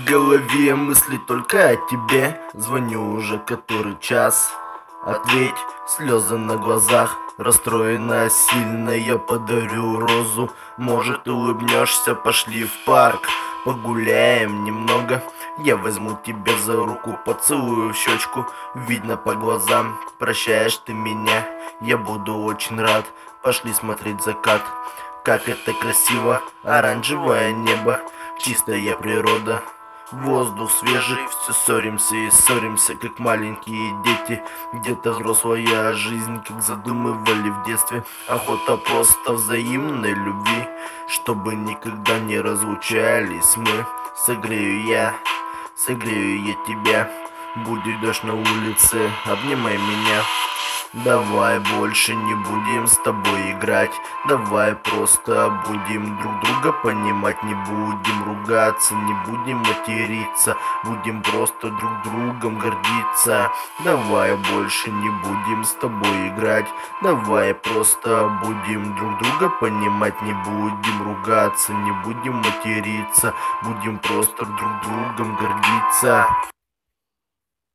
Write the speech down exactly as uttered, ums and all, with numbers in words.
голове мысли только о тебе. Звоню уже который час. Ответь, слезы на глазах, расстроена сильно. Я подарю розу, может улыбнешься. Пошли в парк, погуляем немного. Я возьму тебя за руку, поцелую в щечку. Видно по глазам, прощаешь ты меня. Я буду очень рад. Пошли смотреть закат. Как это красиво, оранжевое небо, чистая природа, воздух свежий. Все ссоримся и ссоримся, как маленькие дети. Где-то взрослая жизнь, как задумывали в детстве. Охота просто взаимной любви, чтобы никогда не разлучались мы. Согрею я, согрею я тебя. Будет дождь на улице, обнимай меня. Давай больше не будем с тобой играть. Давай просто будем друг друга понимать. Не будем ругаться, не будем материться. Будем просто друг другом гордиться. Давай больше не будем с тобой играть. Давай просто будем друг друга понимать. Не будем ругаться, не будем материться. Будем просто друг другом гордиться.